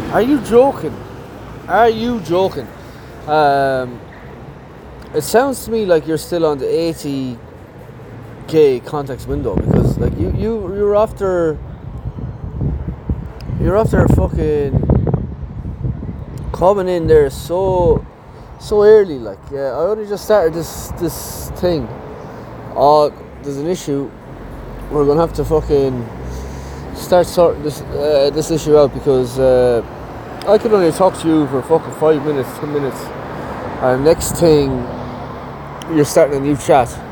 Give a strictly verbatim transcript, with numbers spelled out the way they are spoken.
Are you joking? Are you joking? Um, it sounds to me like you're still on the eighty k context window because like you you you're after you're after fucking coming in there so so early. Like yeah, I only just started this this thing. Oh, there's an issue. We're gonna have to fucking start sorting this uh, this issue out because uh, I could only talk to you for fucking five minutes, ten minutes, and next thing you're starting a new chat.